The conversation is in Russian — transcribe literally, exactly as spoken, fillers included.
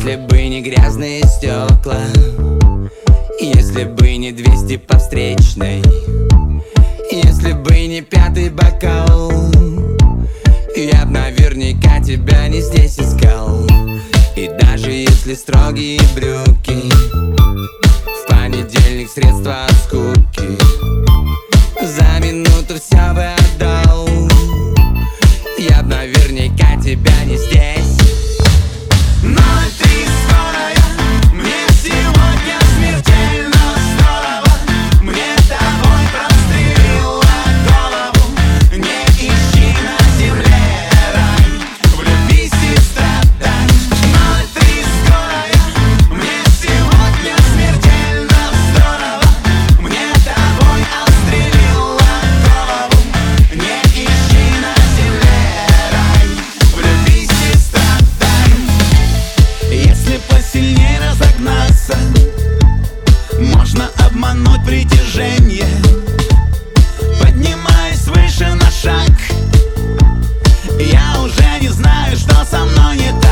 Если бы не грязные стекла, если бы не двести по встречной, если бы не пятый бокал, я б наверняка тебя не здесь искал. И даже если строгие брюки, в понедельник средства от скуки, за минуту все бы отдал, я б наверняка тебя не здесь. Ноль три скорая, мне сегодня смертельно здорово, мне тобой прострелила голову. Не ищи на земле рай, влюбись и страдай. Ноль три скорая, мне сегодня смертельно здорово, мне тобой отстрелила голову. Не ищи на земле рай, влюбись и страдай. Если посильнее разогнаться, можно обмануть притяжение. Поднимаясь выше на шаг, я уже не знаю, что со мной не